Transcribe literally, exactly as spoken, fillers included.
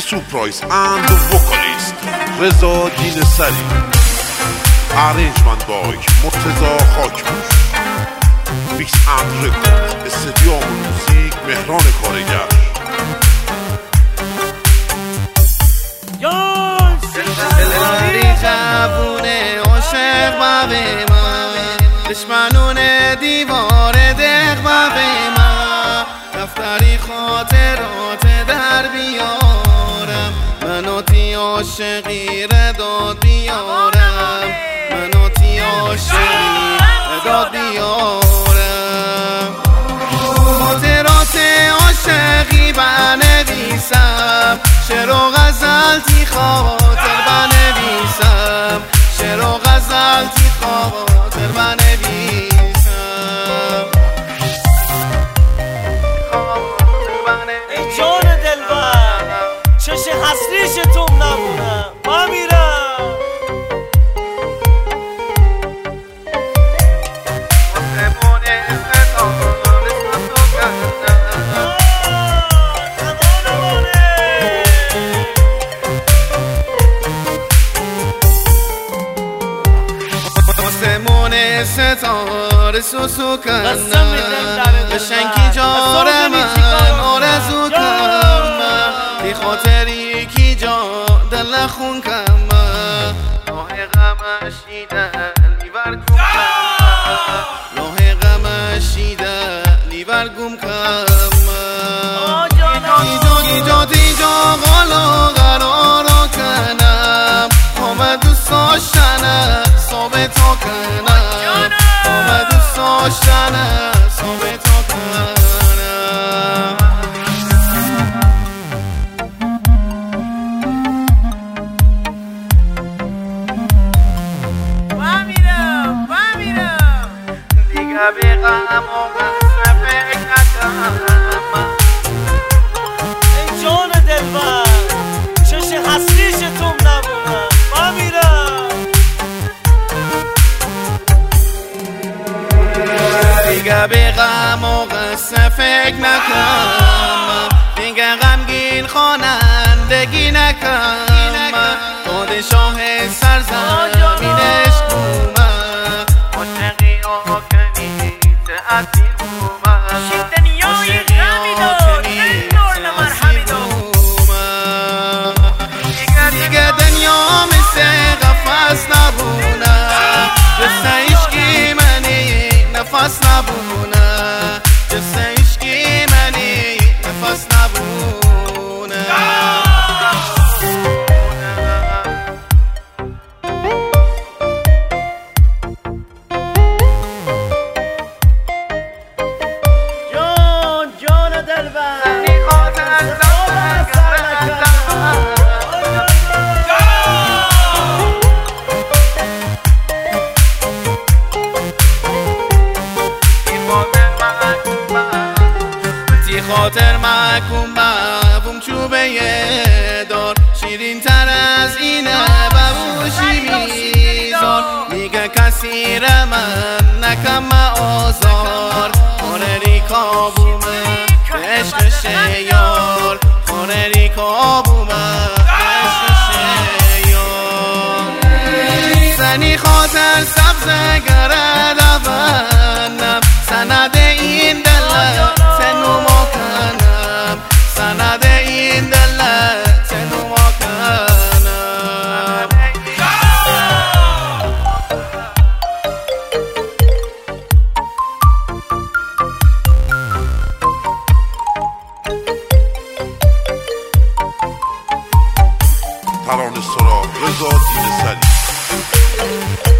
surprise and vocalist رضا دین سری. Arrangement by مرتضی خاکپور. Mix and record استدیو موزیک مهران کارگر. دلاری جوونه عاشق بابه من، دشمنون دیوار دق بابه من، دفتری خاطرات در بیارم، منو تی عاشقی رداد بیارم، منو تی عاشقی رداد بیارم، خاطرات عاشقی بنویسم، شعر و غزل تی خاطر بنویسم، شعر و غزل تی خاطر بنویسم. ای جان دلبر چش حسریشتون نمونم ما میرم. ستاره سوسو کنم قشنگی جار من آرزو کنم، بی خاطری کی جا دل خون کنم، راه غمش دیدن لیور گم کنم، راه غمش دیدن لیور گم کنم، ایجا ایجا ایجا غالا قرارا کنم، همه دوست داشتنه ثابت ها کنم، همه دوست داشتنه ثابت ها کنم. با میرم با میرم دیگه به غم و غصه فکر نکنم. ای جان دلبر چش حسریشتون نمونم با میرم. دیگه به غم و غصه فکر نکنم، دیگه غمگین خوانندگی نکنم، پادشاه سرزمینش بومم، عاشقی آکنی تأثیر بومم، شیدنیای غمی دار اندار نمرحمی دار. دیگه دیگه دنیا مثل قفص نبونم، جسته عشقی منی نفس نبونه، جسته عشقی منی نفس نبونه. جان جان دلبر خاطر محکوم ببوم چوبه دار، شیرین تر از اینه ببوشی میزار، میگه کسی را من نکم آزار، خورری کابومه عشق شیار، خورری کابومه عشق شیار، زنی خاطر سبز گره دوانم، سند این دل تنو ما کنم، سند این دل تنو ما کنم. ترانه سرا رضا دین سری.